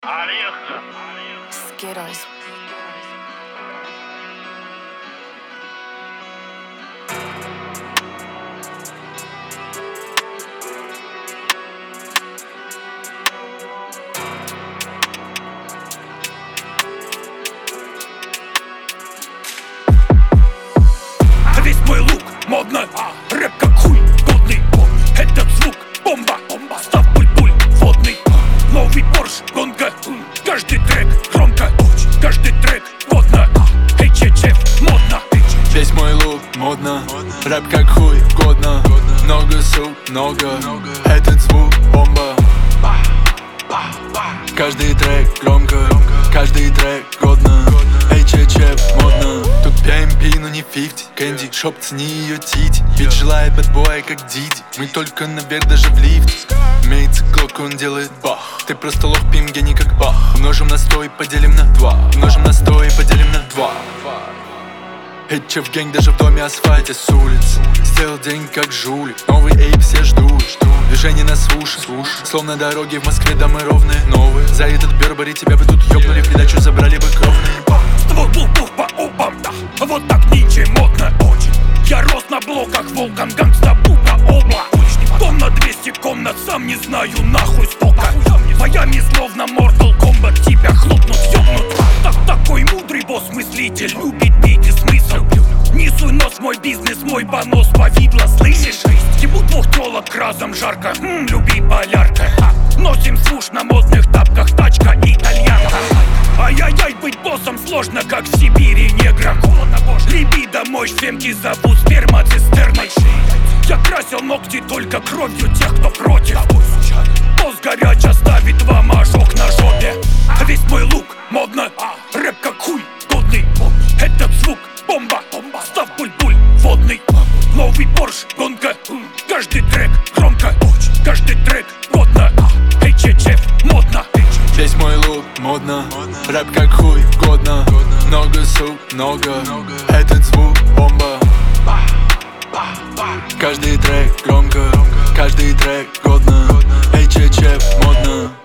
Skittles. Весь мой лук модно, рэп как хуй годный. Этот звук бомба, став буль-буль водный. Новый Порш, гонка, каждый трек громко, каждый трек годно. HHF модно. Весь мой лук модно, рэп как хуй годно. Много сук, много, этот звук бомба. Каждый трек громко, каждый трек годно. HHF модно. Тут PMP, но не 50. Кэнди, шоп, цени ее тити. Ведь желает бэтбоя, как Диди. Мы только наверх, даже в лифте. Имеется клок, он делает бах. Ты просто лох, пим гений как бах. Умножим на 100 и поделим на 2. Умножим на 100 и поделим на 2. HF гэнг даже в доме асфальте с улицы. Сделал день как жулик. Новый эйп все ждут. Движение на свуше, словно дороги в Москве, домы ровные, новые. За этот Бербери тебя бы тут ёбнули, в придачу забрали бы кровные. Ствол был по опам, вот так нинче модно очень. Я рос на блоках, волком гангста бука обла. Дом на 200 комнат, сам не знаю нахуй сколько. Твоями словно Mortal Kombat, тебя хлопнут, ёбнут. Такой мудрый босс-мыслитель, любит бить и смысл. Не суй нос в мой бизнес, мой понос повидло, слышишь? Ему двух тёлок разом жарко, люби полярка. Носим свуш на модных тапках, тачка итальянка. Ай-яй-яй, быть боссом сложно, как в Сибири негром. Либидо мой, фемки зовут спермацистерной. Я красил ногти только кровью тех, кто против. Босс горяч оставит вам ожог на жопе. Весь мой лук модно, рэп как хуй годный. Этот звук бомба, став буль-буль водный. Новый Порш, гонка, каждый трек громко, каждый трек годно. HHF модно. Весь мой лук модно, рэп как хуй годно. Много сук, много, этот звук бомба. Каждый трек громко, каждый трек годно. HHF модно.